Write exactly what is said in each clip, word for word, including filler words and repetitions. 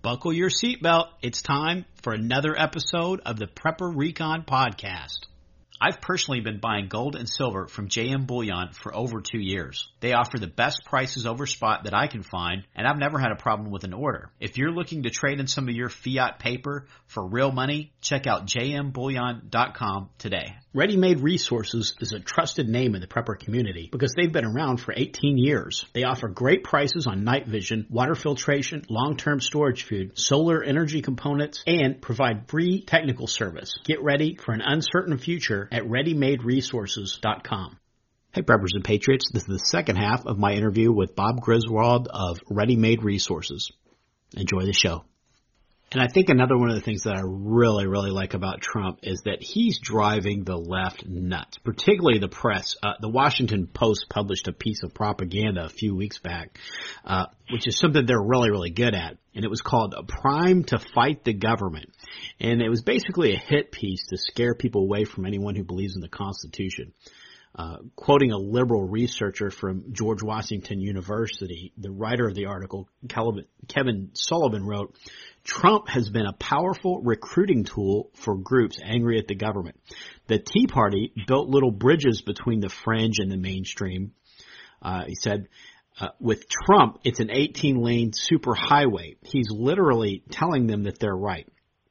Buckle your seatbelt. It's time for another episode of the Prepper Recon Podcast. I've personally been buying gold and silver from J M Bullion for over two years. They offer the best prices over spot that I can find, and I've never had a problem with an order. If you're looking to trade in some of your fiat paper for real money, check out j m bullion dot com today. Ready Made Resources is a trusted name in the prepper community because they've been around for eighteen years. They offer great prices on night vision, water filtration, long-term storage food, solar energy components, and provide free technical service. Get ready for an uncertain future at ready made resources dot com. Hey Preppers and Patriots, this is the second half of my interview with Bob Griswold of Ready Made Resources. Enjoy the show. And I think another one of the things that I really, really like about Trump is that he's driving the left nuts, particularly the press. Uh, the Washington Post published a piece of propaganda a few weeks back, uh, which is something they're really, really good at. And it was called Prime to Fight the Government. And it was basically a hit piece to scare people away from anyone who believes in the Constitution. Uh, quoting a liberal researcher from George Washington University, the writer of the article, Kevin Sullivan, wrote, Trump has been a powerful recruiting tool for groups angry at the government. The Tea Party built little bridges between the fringe and the mainstream. Uh, he said, uh, with Trump, it's an eighteen-lane superhighway. He's literally telling them that they're right.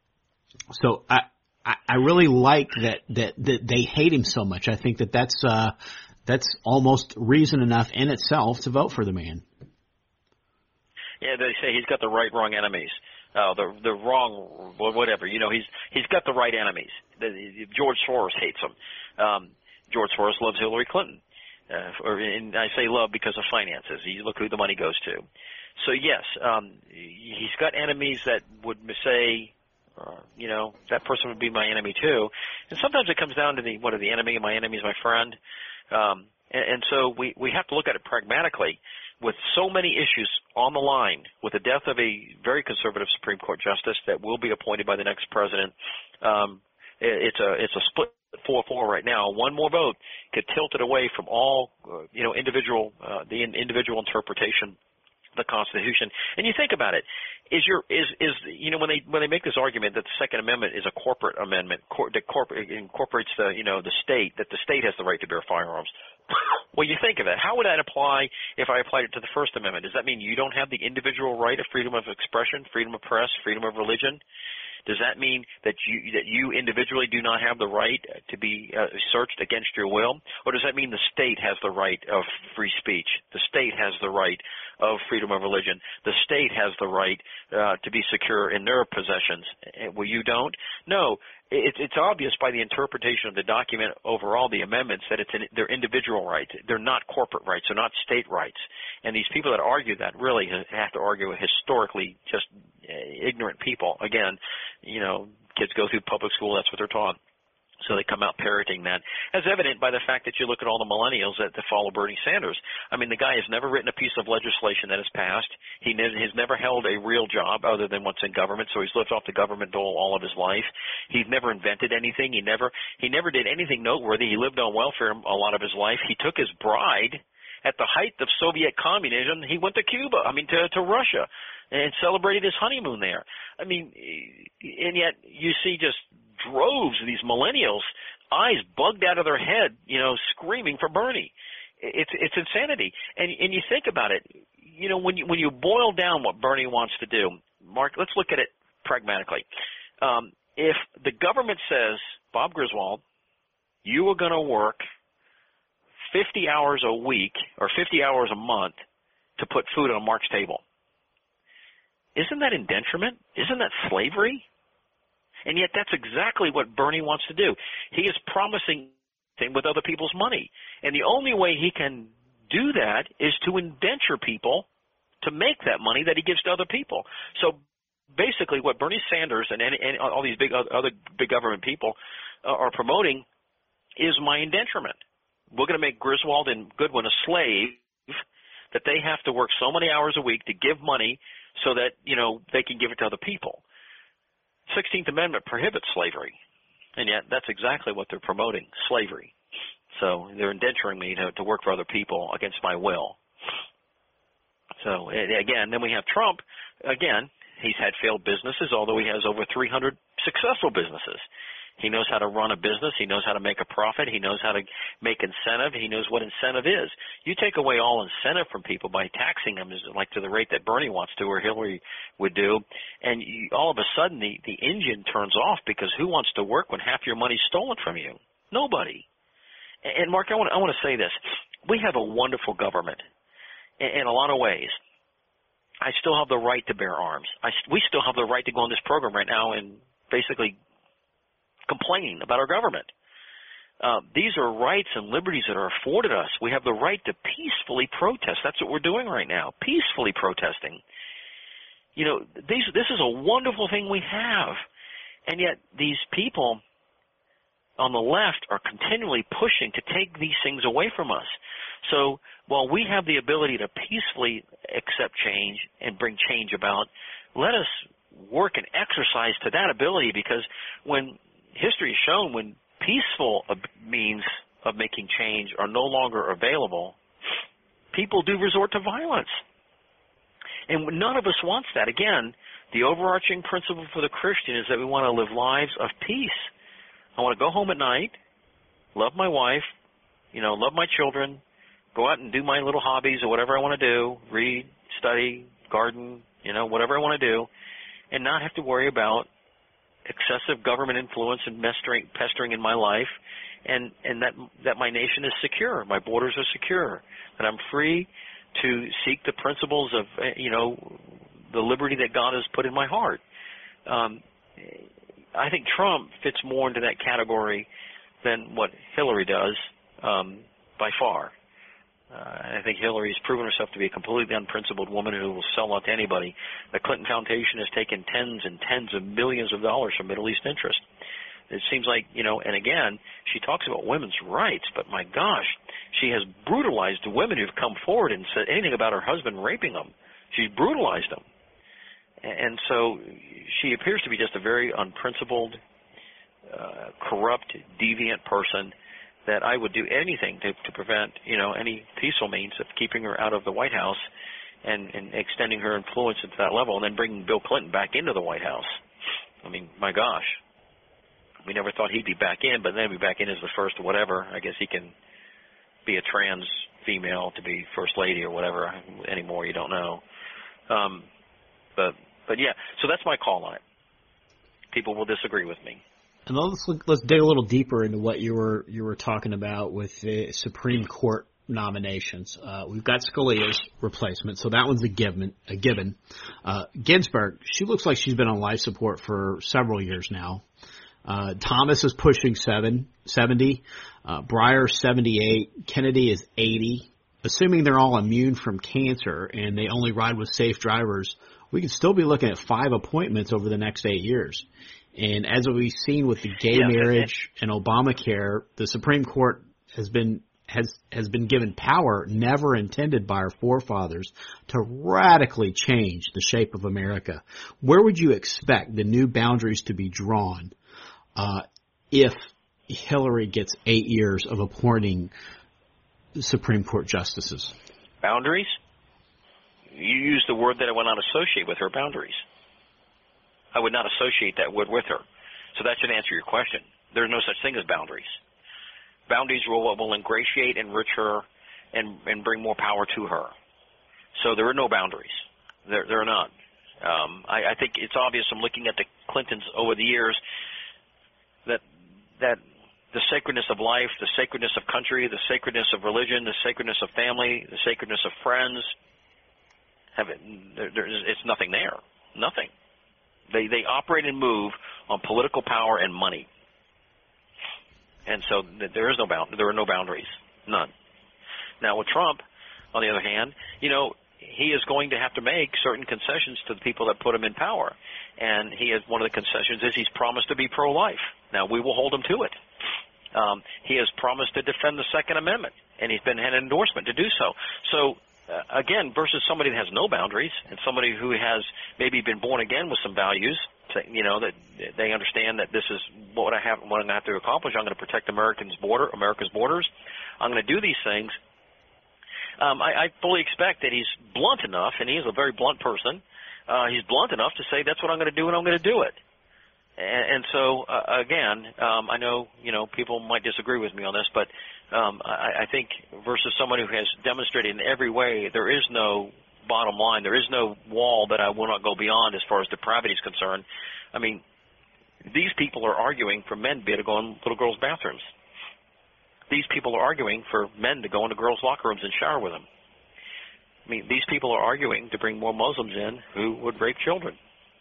So I, I, I really like that, that, that they hate him so much. I think that that's, uh, that's almost reason enough in itself to vote for the man. Yeah, they say he's got the right, wrong enemies. Uh, the the wrong, whatever. You know, he's he's got the right enemies. The, George Soros hates him. Um, George Soros loves Hillary Clinton. Uh, or, and I say love because of finances. You look who the money goes to. So, yes, um, he's got enemies that would say, uh, you know, that person would be my enemy too. And sometimes it comes down to the, what are the enemy? My enemy is my friend. Um, and, and so we, we have to look at it pragmatically. With so many issues on the line, with the death of a very conservative Supreme Court justice that will be appointed by the next president, um, it's a it's a split four four right now. One more vote could tilt it away from all uh, you know individual uh, the individual interpretation of the Constitution. And you think about it, is your is is you know when they when they make this argument that the Second Amendment is a corporate amendment cor- that corporate incorporates the you know the state that the state has the right to bear firearms. Well, you think of it. How would that apply if I applied it to the First Amendment? Does that mean you don't have the individual right of freedom of expression, freedom of press, freedom of religion? Does that mean that you that you individually do not have the right to be uh, searched against your will? Or does that mean the state has the right of free speech? The state has the right of freedom of religion. The state has the right uh, to be secure in their possessions. Well, you don't? No. It's, it's obvious by the interpretation of the document overall, the amendments, that it's an, they're individual rights. They're not corporate rights. They're not state rights. And these people that argue that really have to argue with historically just ignorant people. Again, you know, kids go through public school. That's what they're taught. So they come out parroting that, as evident by the fact that you look at all the millennials that, that follow Bernie Sanders. I mean, the guy has never written a piece of legislation that has passed. He ne- has never held a real job other than what's in government, so he's lived off the government dole all of his life. He's never invented anything. He never he never did anything noteworthy. He lived on welfare a lot of his life. He took his bride at the height of Soviet communism. He went to Cuba, I mean, to, to Russia, and celebrated his honeymoon there. I mean, and yet you see just droves of these millennials, eyes bugged out of their head, you know, screaming for Bernie. It's it's insanity. And and you think about it, you know, when you when you boil down what Bernie wants to do, Mark, let's look at it pragmatically. Um, if the government says, Bob Griswold, you are going to work fifty hours a week or fifty hours a month to put food on Mark's table, isn't that indenturement? Isn't that slavery? And yet that's exactly what Bernie wants to do. He is promising with other people's money. And the only way he can do that is to indenture people to make that money that he gives to other people. So basically what Bernie Sanders and, and, and all these big other big government people uh, are promoting is my indenturement. We're going to make Griswold and Goodwin a slave that they have to work so many hours a week to give money so that, you know, they can give it to other people. sixteenth Amendment prohibits slavery, and yet that's exactly what they're promoting, slavery. So they're indenturing me to, to work for other people against my will. So, again, then we have Trump, again, He's had failed businesses, although he has over three hundred successful businesses. He knows how to run a business. He knows how to make a profit. He knows how to make incentive. He knows what incentive is. You take away all incentive from people by taxing them, like to the rate that Bernie wants to or Hillary would do, and you, all of a sudden the, the engine turns off, because who wants to work when half your money's stolen from you? Nobody. And, Mark, I want, I want to say this. We have a wonderful government in, in a lot of ways. I still have the right to bear arms. I, we still have the right to go on this program right now and basically complain about our government. Uh, these are rights and liberties that are afforded us. We have the right to peacefully protest. That's what we're doing right now, peacefully protesting. You know, these, this is a wonderful thing we have, and yet these people on the left are continually pushing to take these things away from us. So while we have the ability to peacefully accept change and bring change about, let us work and exercise to that ability, because when history has shown when peaceful means of making change are no longer available, people do resort to violence. And none of us wants that. Again, the overarching principle for the Christian is that we want to live lives of peace. I want to go home at night, love my wife, you know, love my children, go out and do my little hobbies or whatever I want to do, read, study, garden, you know, whatever I want to do, and not have to worry about excessive government influence and pestering, pestering in my life, and, and that, that my nation is secure, my borders are secure, that I'm free to seek the principles of, you know, the liberty that God has put in my heart. Um, I think Trump fits more into that category than what Hillary does, um, by far. Uh, I think Hillary's proven herself to be a completely unprincipled woman who will sell out to anybody. The Clinton Foundation has taken tens and tens of millions of dollars from Middle East interest. It seems like, you know, and again, she talks about women's rights, but my gosh, she has brutalized the women who've come forward and said anything about her husband raping them. She's brutalized them. And so she appears to be just a very unprincipled, uh, corrupt, deviant person that I would do anything to, to prevent, you know, any peaceful means of keeping her out of the White House and, and extending her influence into that level, and then bringing Bill Clinton back into the White House. I mean, my gosh. We never thought he'd be back in, but then he'd be back in as the first whatever. I guess he can be a trans female to be first lady or whatever anymore. You don't know. Um, but, but, yeah, so that's my call on it. People will disagree with me. And let's look, let's dig a little deeper into what you were you were talking about with the Supreme Court nominations. Uh, we've got Scalia's replacement, so that one's a given. A given. Uh, Ginsburg, she looks like she's been on life support for several years now. Uh, Thomas is pushing seven, seventy. Uh, Breyer seventy-eight. Kennedy is eighty. Assuming they're all immune from cancer and they only ride with safe drivers, we could still be looking at five appointments over the next eight years. And as we've seen with the gay yeah, marriage and Obamacare, the Supreme Court has been has has been given power never intended by our forefathers to radically change the shape of America. Where would you expect the new boundaries to be drawn uh, if Hillary gets eight years of appointing Supreme Court justices? Boundaries? You used the word that I would not associate with her, boundaries. I would not associate that word with her. So that should answer your question. There's no such thing as boundaries. Boundaries will, will ingratiate, enrich her, and, and bring more power to her. So there are no boundaries. There, there are none. Um, I, I think it's obvious from looking at the Clintons over the years that that the sacredness of life, the sacredness of country, the sacredness of religion, the sacredness of family, the sacredness of friends, have it, there, there, it's nothing there. Nothing. They they operate and move on political power and money, and so there is no bound. There are no boundaries, none. Now with Trump, on the other hand, you know he is going to have to make certain concessions to the people that put him in power, and he has one of the concessions is he's promised to be pro-life. Now we will hold him to it. Um, he has promised to defend the Second Amendment, and he's been had an endorsement to do so. So. Uh, again, versus somebody that has no boundaries and somebody who has maybe been born again with some values, to, you know, that they understand that this is what I have, what I'm going to have to accomplish. I'm going to protect Americans' border, America's borders. I'm going to do these things. Um, I, I fully expect that he's blunt enough, and he is a very blunt person, uh, he's blunt enough to say that's what I'm going to do and I'm going to do it. And, and so, uh, again, um, I know, you know, people might disagree with me on this, but um, I, I think versus someone who has demonstrated in every way there is no bottom line, there is no wall that I will not go beyond as far as depravity is concerned. I mean, these people are arguing for men to be able to go in little girls' bathrooms. These people are arguing for men to go into girls' locker rooms and shower with them. I mean, these people are arguing to bring more Muslims in who would rape children.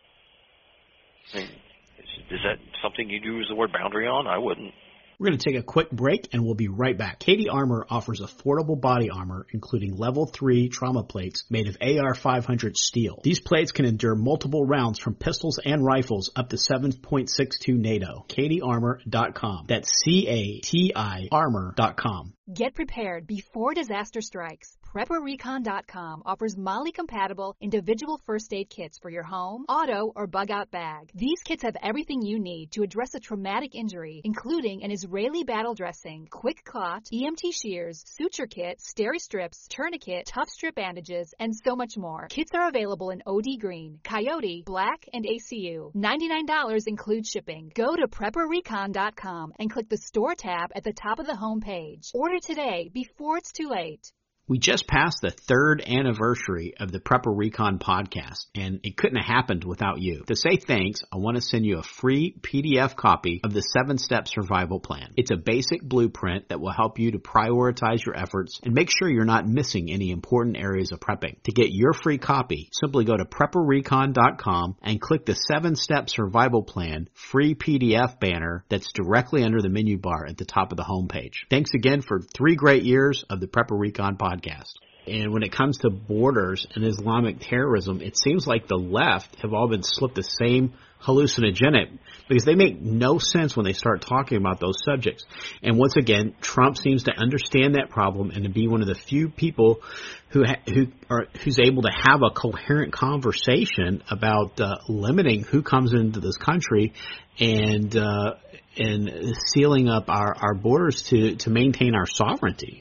I mean, is that something you'd use the word boundary on? I wouldn't. We're going to take a quick break, and we'll be right back. K D Armor offers affordable body armor, including level three trauma plates made of A R five hundred steel. These plates can endure multiple rounds from pistols and rifles up to seven point six two NATO. K D Armor dot com. That's C A T I armor dot com. Get prepared before disaster strikes. Prepper Recon dot com offers MOLLE-compatible individual first aid kits for your home, auto, or bug-out bag. These kits have everything you need to address a traumatic injury, including an Israeli battle dressing, quick clot, E M T shears, suture kit, steri strips, tourniquet, tough strip bandages, and so much more. Kits are available in O D Green, Coyote, Black, and A C U. ninety-nine dollars includes shipping. Go to Prepper Recon dot com and click the Store tab at the top of the home page. Order today before it's too late. We just passed the third anniversary of the Prepper Recon podcast, and it couldn't have happened without you. To say thanks, I want to send you a free P D F copy of the seven-step survival plan. It's a basic blueprint that will help you to prioritize your efforts and make sure you're not missing any important areas of prepping. To get your free copy, simply go to Prepper Recon dot com and click the seven-step survival plan free P D F banner that's directly under the menu bar at the top of the homepage. Thanks again for three great years of the Prepper Recon podcast. And when it comes to borders and Islamic terrorism, it seems like the left have all been slipped the same hallucinogenic because they make no sense when they start talking about those subjects. And once again, Trump seems to understand that problem and to be one of the few people who ha- who are who's able to have a coherent conversation about uh, limiting who comes into this country and uh, and sealing up our, our borders to, to maintain our sovereignty.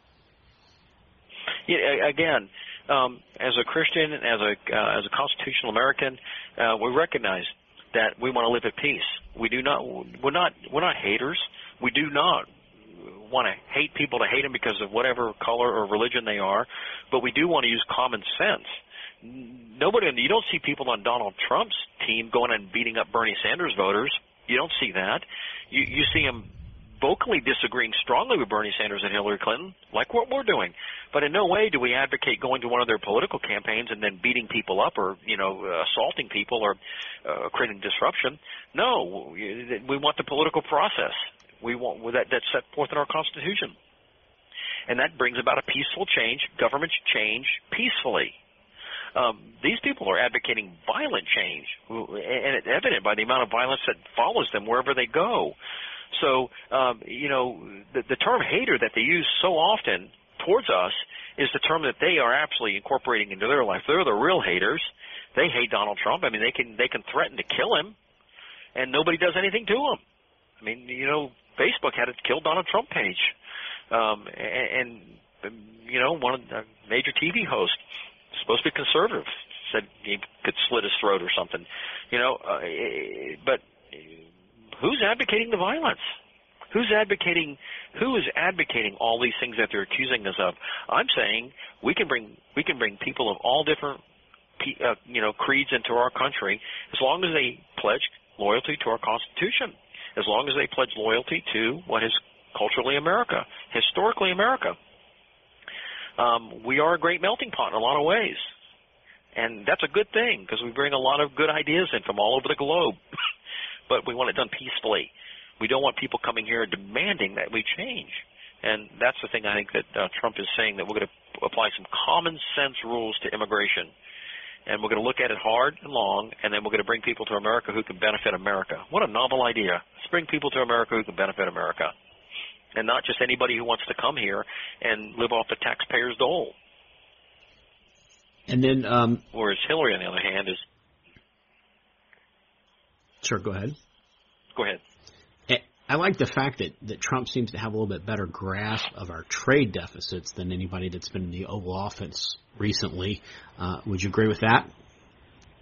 Yeah, again, um, as a Christian, as a uh, as a constitutional American, uh, we recognize that we want to live at peace. We do not. We're not. We're not haters. We do not want to hate people to hate them because of whatever color or religion they are, but we do want to use common sense. Nobody. You don't see people on Donald Trump's team going and beating up Bernie Sanders voters. You don't see that. You you see them vocally disagreeing strongly with Bernie Sanders and Hillary Clinton, like what we're doing. But in no way do we advocate going to one of their political campaigns and then beating people up or, you know, uh, assaulting people or uh, creating disruption. No, we want the political process. We want that that's set forth in our Constitution. And that brings about a peaceful change. Governments change peacefully. Um, these people are advocating violent change, and it's evident by the amount of violence that follows them wherever they go. So, um, you know, the, the term hater that they use so often towards us is the term that they are actually incorporating into their life. They're the real haters. They hate Donald Trump. I mean, they can they can threaten to kill him, and nobody does anything to him. I mean, you know, Facebook had a Kill Donald Trump page, um, and, and, you know, one of the major T V hosts, supposed to be conservative, said he could slit his throat or something. You know, uh, but who's advocating the violence? Who's advocating? Who is advocating all these things that they're accusing us of? I'm saying we can bring we can bring people of all different, uh, you know, creeds into our country as long as they pledge loyalty to our Constitution, as long as they pledge loyalty to what is culturally America, historically America. Um, we are a great melting pot in a lot of ways, and that's a good thing because we bring a lot of good ideas in from all over the globe. But we want it done peacefully. We don't want people coming here demanding that we change. And that's the thing I think that uh, Trump is saying, that we're going to apply some common sense rules to immigration. And we're going to look at it hard and long, and then we're going to bring people to America who can benefit America. What a novel idea. Let's bring people to America who can benefit America. And not just anybody who wants to come here and live off the taxpayer's dole. And then, um, whereas Hillary, on the other hand, is... Sure, go ahead. Go ahead. I like the fact that, that Trump seems to have a little bit better grasp of our trade deficits than anybody that's been in the Oval Office recently. Uh, would you agree with that?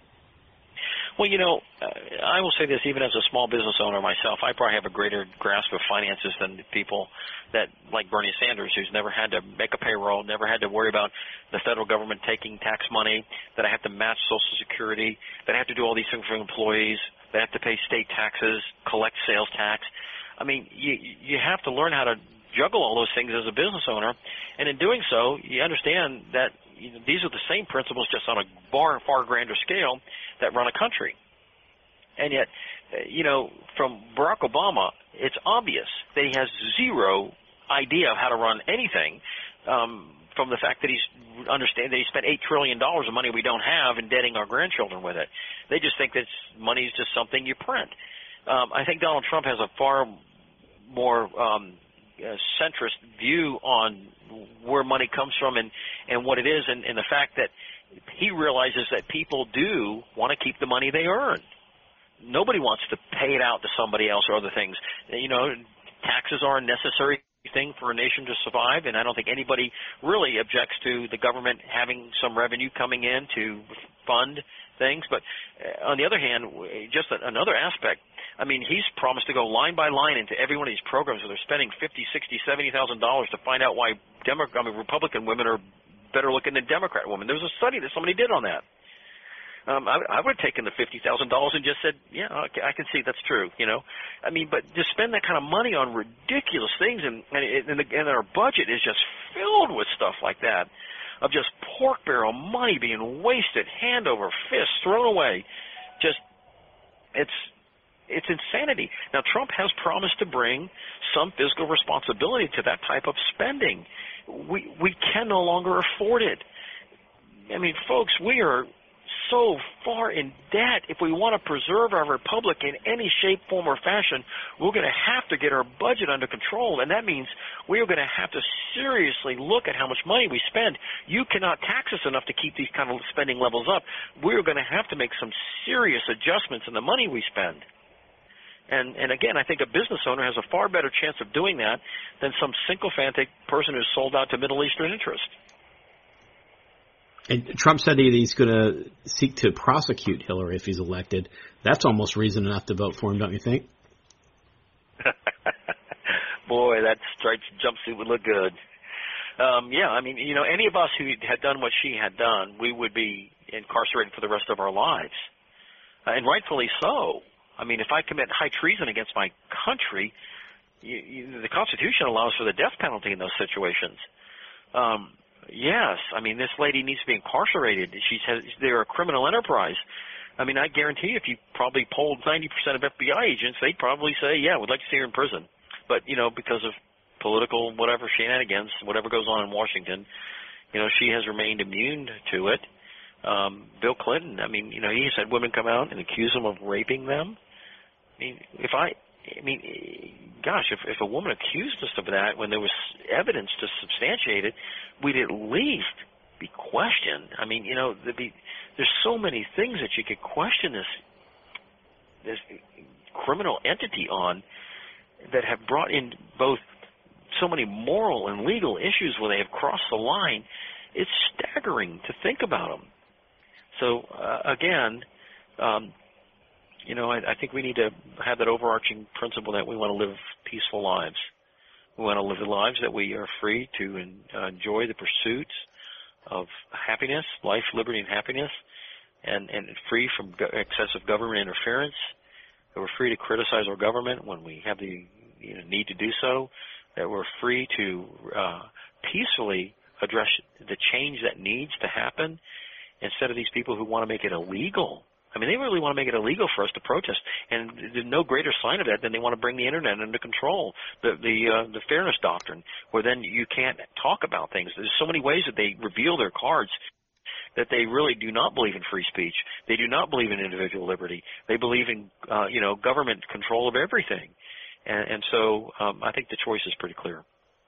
Well, you know, uh, I will say this, even as a small business owner myself, I probably have a greater grasp of finances than the people that, like Bernie Sanders, who's never had to make a payroll, never had to worry about the federal government taking tax money, that I have to match Social Security, that I have to do all these things for employees, that I have to pay state taxes, collect sales tax. I mean, you, you have to learn how to juggle all those things as a business owner, and in doing so, you understand that you know, these are the same principles, just on a far, far grander scale, that run a country. And yet, you know, from Barack Obama, it's obvious that he has zero idea of how to run anything, um, from the fact that he's understand that he spent eight trillion dollars of money we don't have, indebting our grandchildren with it. They just think that money is just something you print. Um, I think Donald Trump has a far more um, uh, centrist view on where money comes from and, and what it is, and, and the fact that he realizes that people do want to keep the money they earn. Nobody wants to pay it out to somebody else or other things. You know, taxes are a necessary thing for a nation to survive, and I don't think anybody really objects to the government having some revenue coming in to fund things. But on the other hand, just another aspect, I mean, he's promised to go line by line into every one of these programs where they're spending fifty, sixty, seventy thousand dollars to find out why Demo- I mean, Republican women are better looking than Democrat women. There was a study that somebody did on that. Um, I, I would have taken the fifty thousand dollars and just said, yeah, okay, I can see that's true, you know. I mean, but to spend that kind of money on ridiculous things, and, and, it, and, the, and our budget is just filled with stuff like that, of just pork barrel money being wasted, hand over fist, thrown away. Just, it's it's insanity. Now, Trump has promised to bring some fiscal responsibility to that type of spending. We we can no longer afford it. I mean, folks, we are so far in debt. If we want to preserve our republic in any shape, form, or fashion, we're going to have to get our budget under control, and that means we are going to have to seriously look at how much money we spend. You cannot tax us enough to keep these kind of spending levels up. We're going to have to make some serious adjustments in the money we spend. And, and again, I think a business owner has a far better chance of doing that than some sycophantic person who's sold out to Middle Eastern interest. And Trump said that he's going to seek to prosecute Hillary if he's elected. That's almost reason enough to vote for him, don't you think? Boy, that striped jumpsuit would look good. Um, yeah, I mean, you know, any of us who had done what she had done, we would be incarcerated for the rest of our lives. Uh, and rightfully so. I mean, if I commit high treason against my country, you, you, the Constitution allows for the death penalty in those situations. Um, yes, I mean, this lady needs to be incarcerated. She's has, they're a criminal enterprise. I mean, I guarantee if you probably polled ninety percent of F B I agents, they'd probably say, yeah, we'd like to see her in prison. But, you know, because of political whatever shenanigans, whatever goes on in Washington, you know, she has remained immune to it. Um, Bill Clinton, I mean, you know, he had women come out and accuse him of raping them. I mean, if I, I mean, gosh, if, if a woman accused us of that when there was evidence to substantiate it, we'd at least be questioned. I mean, you know, there'd be, there's so many things that you could question this, this criminal entity on that have brought in both so many moral and legal issues where they have crossed the line. It's staggering to think about them. So, uh, again, um, you know, I, I think we need to have that overarching principle that we want to live peaceful lives. We want to live lives that we are free to en- uh, enjoy the pursuits of happiness, life, liberty, and happiness, and, and free from go- excessive government interference. That we're free to criticize our government when we have the you know, need to do so. That we're free to uh, peacefully address the change that needs to happen instead of these people who want to make it illegal. I mean, they really want to make it illegal for us to protest, and there's no greater sign of that than they want to bring the internet under control, the the uh, the fairness doctrine, where then you can't talk about things. There's so many ways that they reveal their cards that they really do not believe in free speech. They do not believe in individual liberty. They believe in uh, you know government control of everything, and, and so um, I think the choice is pretty clear.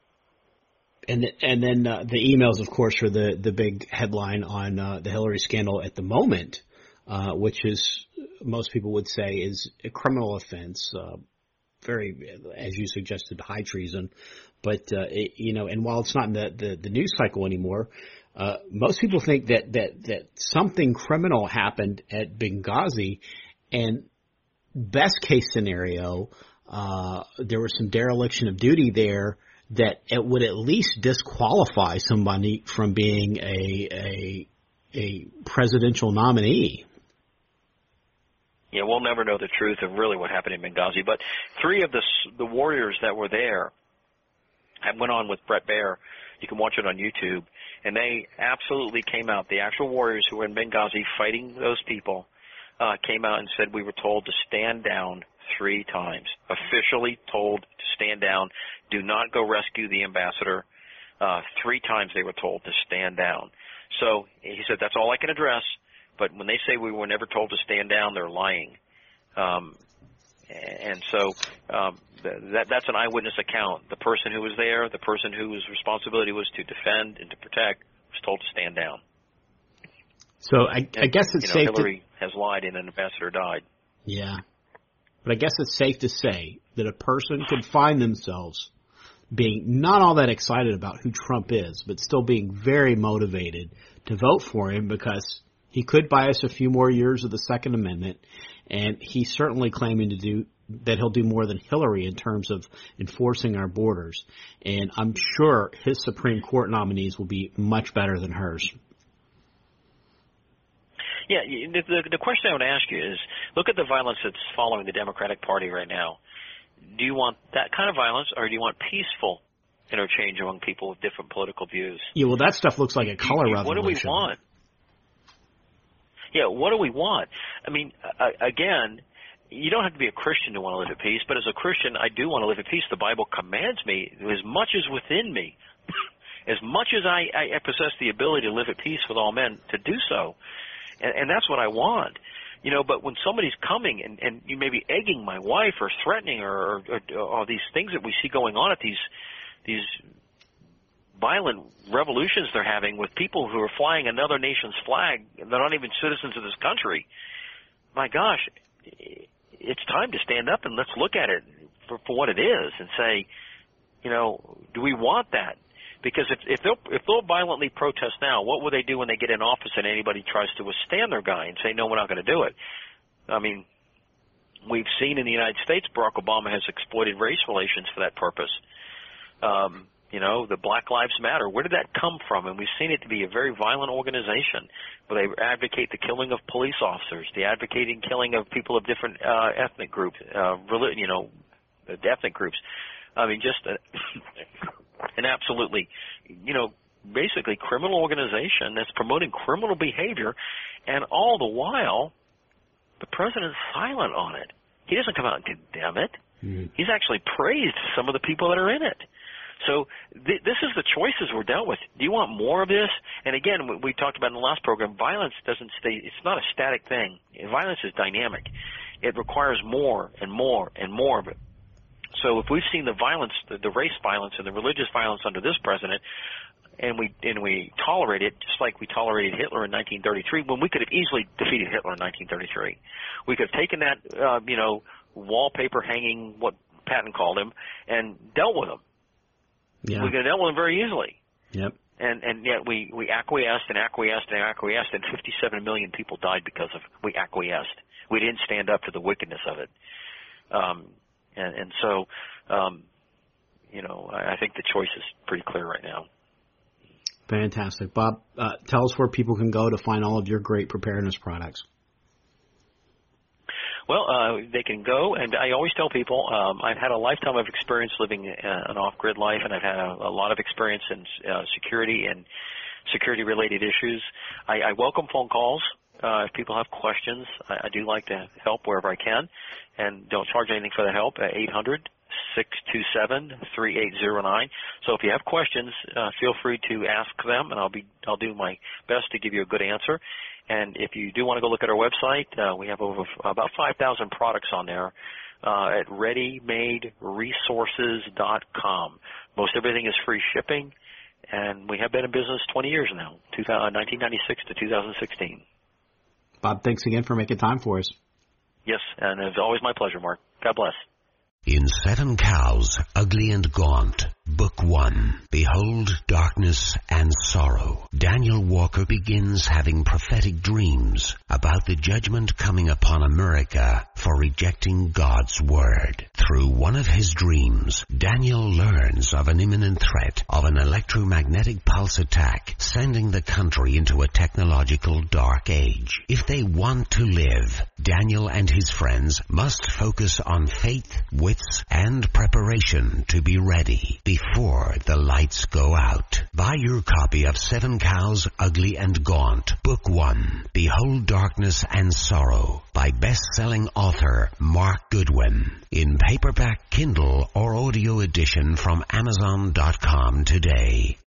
And and then uh, the emails, of course, are the the big headline on uh, the Hillary scandal at the moment. Uh, which is, most people would say, is a criminal offense, uh, very, as you suggested, high treason. But, uh, it, you know, and while it's not in the, the, the news cycle anymore, uh, most people think that, that, that something criminal happened at Benghazi, And best case scenario, uh, there was some dereliction of duty there that it would at least disqualify somebody from being a a, a presidential nominee. Yeah, we'll never know the truth of really what happened in Benghazi. But three of the the warriors that were there I went on with Bret Baier. You can watch it on YouTube. And they absolutely came out. The actual warriors who were in Benghazi fighting those people uh, came out and said we were told to stand down three times. Officially told to stand down. Do not go rescue the ambassador. Uh, three times they were told to stand down. So he said that's all I can address. But when they say we were never told to stand down, they're lying. Um, and so um, that, that's an eyewitness account. The person who was there, the person whose responsibility was to defend and to protect, was told to stand down. So I, I guess it's you know, safe Hillary to, has lied and an ambassador died. Yeah. But I guess it's safe to say that a person could find themselves being not all that excited about who Trump is, but still being very motivated to vote for him because he could buy us a few more years of the Second Amendment, and he's certainly claiming to do that he'll do more than Hillary in terms of enforcing our borders. And I'm sure his Supreme Court nominees will be much better than hers. Yeah, the, the question I would ask you is, look at the violence that's following the Democratic Party right now. Do you want that kind of violence, or do you want peaceful interchange among people with different political views? Yeah, well, that stuff looks like a color you, revolution. What do we want? Yeah, what do we want? I mean, uh, again, you don't have to be a Christian to want to live at peace, but as a Christian, I do want to live at peace. The Bible commands me, as much as within me, as much as I, I possess the ability to live at peace with all men, to do so. And, and that's what I want. You know, but when somebody's coming and, and you may be egging my wife or threatening her or, or, or these things that we see going on at these these violent revolutions they're having with people who are flying another nation's flag, they're not even citizens of this country, my gosh, it's time to stand up and let's look at it for, for what it is and say, you know, do we want that? Because if, if they'll if they'll violently protest now, what will they do when they get in office and anybody tries to withstand their guy and say, no, we're not going to do it? I mean, we've seen in the United States Barack Obama has exploited race relations for that purpose. Um, you know, the Black Lives Matter, where did that come from? And we've seen it to be a very violent organization where they advocate the killing of police officers, the advocating killing of people of different uh, ethnic groups, uh, religion, you know, ethnic groups. I mean, just a, an absolutely, you know, basically criminal organization that's promoting criminal behavior, and all the while, the president's silent on it. He doesn't come out and condemn it. Mm-hmm. He's actually praised some of the people that are in it. So th- this is the choices we're dealt with. Do you want more of this? And again, we, we talked about in the last program, violence doesn't stay, it's not a static thing. Violence is dynamic. It requires more and more and more of it. So if we've seen the violence, the, the race violence and the religious violence under this president, and we and we tolerate it just like we tolerated Hitler in nineteen thirty-three, when we could have easily defeated Hitler in nineteen thirty-three. We could have taken that, uh, you know, wallpaper hanging, what Patton called him, and dealt with him. Yeah. We could have dealt with him very easily. Yep. And and yet we, we acquiesced and acquiesced and acquiesced, and fifty-seven million people died because of we acquiesced. We didn't stand up to the wickedness of it. Um, and, and so, um, you know, I, I think the choice is pretty clear right now. Fantastic. Bob, uh, tell us where people can go to find all of your great preparedness products. Well, uh, they can go, and I always tell people um, I've had a lifetime of experience living uh, an off-grid life, and I've had a, a lot of experience in uh, security and security-related issues. I, I welcome phone calls. Uh, if people have questions, I, I do like to help wherever I can, and don't charge anything for the help at eight hundred, six two seven, three eight zero nine. So if you have questions, uh, feel free to ask them, and I'll be I'll do my best to give you a good answer. And if you do want to go look at our website, uh, we have over about five thousand products on there uh, at ready made resources dot com. Most everything is free shipping, and we have been in business twenty years now, nineteen ninety-six to two thousand sixteen. Bob, thanks again for making time for us. Yes, and it's always my pleasure, Mark. God bless. In Seven Cows, Ugly and Gaunt, Book one. Behold Darkness and Sorrow. Daniel Walker begins having prophetic dreams about the judgment coming upon America for rejecting God's word. Through one of his dreams, Daniel learns of an imminent threat of an electromagnetic pulse attack, sending the country into a technological dark age. If they want to live, Daniel and his friends must focus on faith, wits, and preparation to be ready before the lights go out. Buy your copy of Seven Cows, Ugly and Gaunt, Book one, Behold Darkness and Sorrow, by best-selling author Mark Goodwin, in paperback, Kindle, or audio edition from Amazon dot com today.